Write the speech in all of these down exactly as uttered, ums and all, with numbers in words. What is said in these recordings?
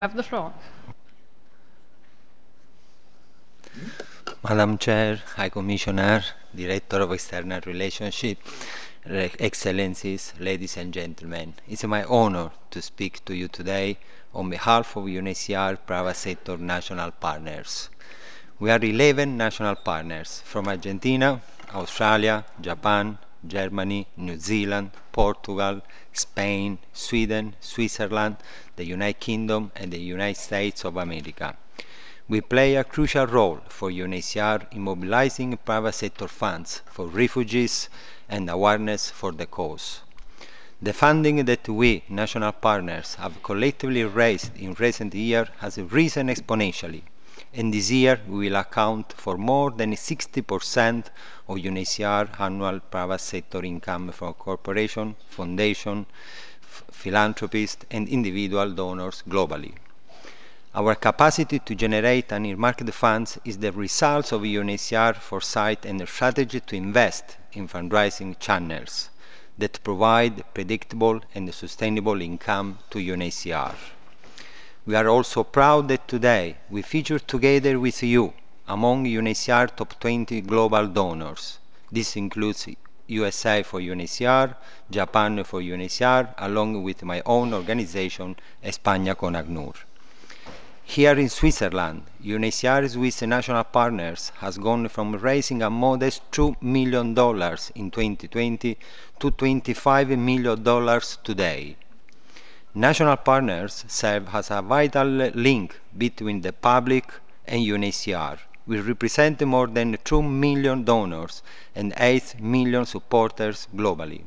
Have the floor. Madam Chair, High Commissioner, Director of External Relationship, Re- Excellencies, ladies and gentlemen, it's my honor to speak to you today on behalf of U N H C R Private Sector National Partners. We are eleven national partners from Argentina, Australia, Japan, Germany, New Zealand, Portugal, Spain, Sweden, Switzerland, the United Kingdom, and the United States of America. We play a crucial role for U N H C R in mobilizing private sector funds for refugees and awareness for the cause. The funding that we, national partners, have collectively raised in recent years has risen exponentially, and this year we will account for more than sixty percent of U N H C R annual private sector income from corporations, foundations, philanthropists, and individual donors globally. Our capacity to generate and earmarked funds is the result of U N H C R foresight and strategy to invest in fundraising channels that provide predictable and sustainable income to U N H C R. We are also proud that today we feature together with you among U N H C R top twenty global donors. This includes U S A for U N H C R, Japan for U N H C R, along with my own organization, España con ACNUR. Here in Switzerland, U N H C R Swiss national partners has gone from raising a modest two million dollars in twenty twenty to twenty-five million dollars today. National partners serve as a vital link between the public and U N H C R. We represent more than two million donors and eight million supporters globally.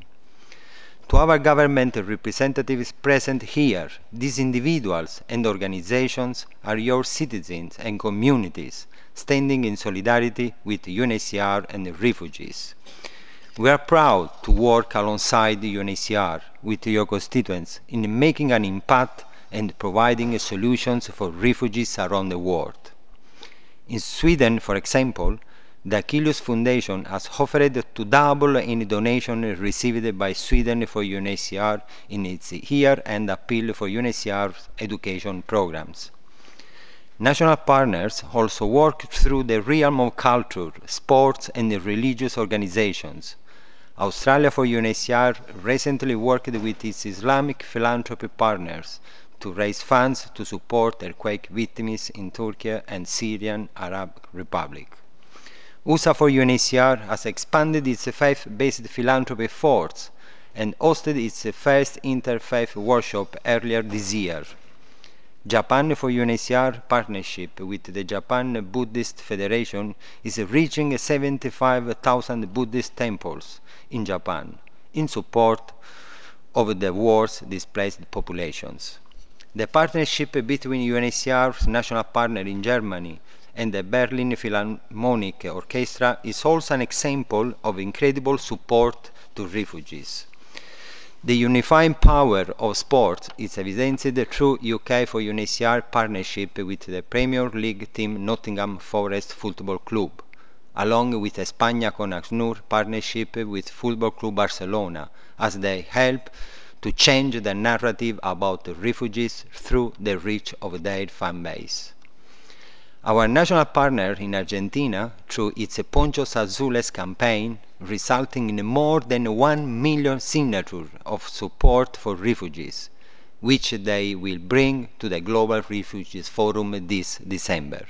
To our government representatives present here, these individuals and organizations are your citizens and communities standing in solidarity with U N H C R and refugees. We are proud to work alongside U N H C R with your constituents in making an impact and providing solutions for refugees around the world. In Sweden, for example, the Achilles Foundation has offered to double any donation received by Sweden for U N H C R in its year-end appeal for U N H C R's education programs. National partners also work through the realm of culture, sports and religious organizations. Australia for U N H C R recently worked with its Islamic philanthropy partners to raise funds to support earthquake victims in Turkey and Syrian Arab Republic. U S A for U N H C R has expanded its faith-based philanthropy efforts and hosted its first interfaith workshop earlier this year. Japan for U N H C R partnership with the Japan Buddhist Federation is reaching seventy-five thousand Buddhist temples in Japan in support of the world's displaced populations. The partnership between U N H C R's national partner in Germany and the Berlin Philharmonic Orchestra is also an example of incredible support to refugees. The unifying power of sport is evidenced through U K for U N H C R partnership with the Premier League team Nottingham Forest Football Club, along with España con ACNUR partnership with Football Club Barcelona, as they help to change the narrative about refugees through the reach of their fan base. Our national partner in Argentina, through its Ponchos Azules campaign, resulting in more than one million signatures of support for refugees, which they will bring to the Global Refugees Forum this December.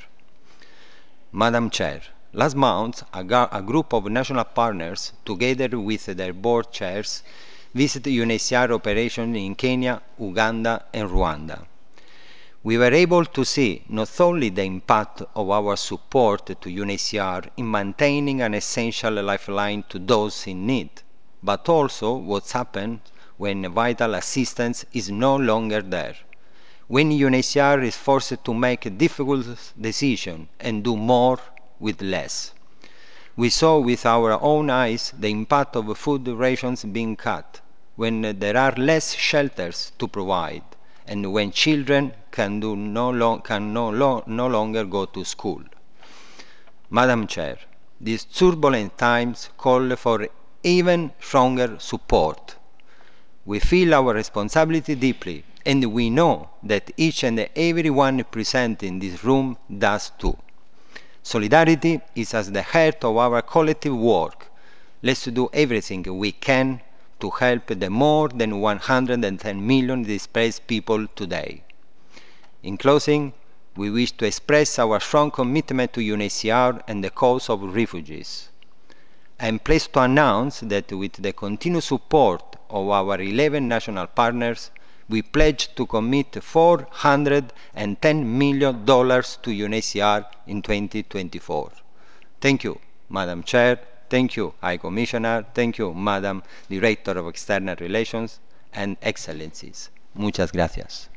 Madam Chair, last month a, a group of national partners, together with their board chairs, visited U N H C R operations in Kenya, Uganda and Rwanda. We were able to see not only the impact of our support to U N H C R in maintaining an essential lifeline to those in need, but also what happens when vital assistance is no longer there, when U N H C R is forced to make difficult decisions and do more with less. We saw with our own eyes the impact of food rations being cut, when there are less shelters to provide, and when children can, do no, lo- can no, lo- no longer go to school. Madam Chair, these turbulent times call for even stronger support. We feel our responsibility deeply and we know that each and every one present in this room does too. Solidarity is at the heart of our collective work. Let's do everything we can to help the more than one hundred ten million displaced people today. In closing, we wish to express our strong commitment to U N H C R and the cause of refugees. I am pleased to announce that with the continued support of our eleven national partners, we pledge to commit four hundred ten million dollars to U N H C R in twenty twenty-four. Thank you, Madam Chair. Thank you, High Commissioner. Thank you, Madam Director of External Relations and Excellencies. Muchas gracias.